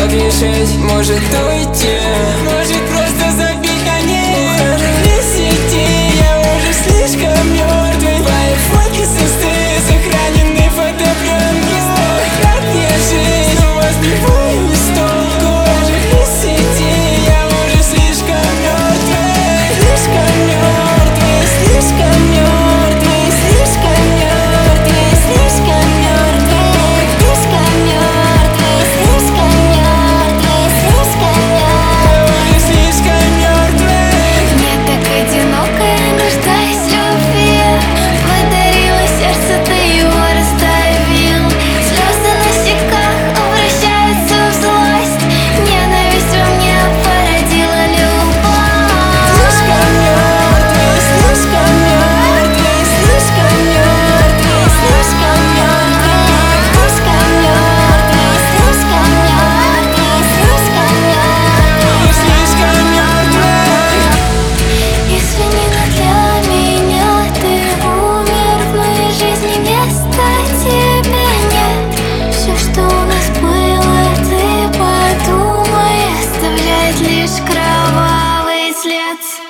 мог решить, может уйти, может просто забить конец. Ухожу из сети, я уже слишком мертвый. Твои фотки с инсты, сохранены фотопленки. Как мне жить, снова сбиваю с толку. Ухожу из сети, я уже слишком мертвый. Слишком мертвый, слишком мертвый, слишком мертвый, слишком мертвый, слишком мертвый, слишком мертвый, слишком мертвый, слишком мертвый. Мне так одиноко, я нуждаюсь в любви. Подарила сердце, ты его раздавил. Слезы на щеках обращаются в злость. Ненависть во мне породила любовь. Слишком мертвый, слишком мертвый, слишком мертвый, слишком мертвый, слишком мертвый, слишком мертвый, слишком мертвый, слишком мертвый. Извини, но для меня ты умер. В моей жизни места тебе нет. Все, что у нас было, ты подумай, оставляет лишь кровавый след.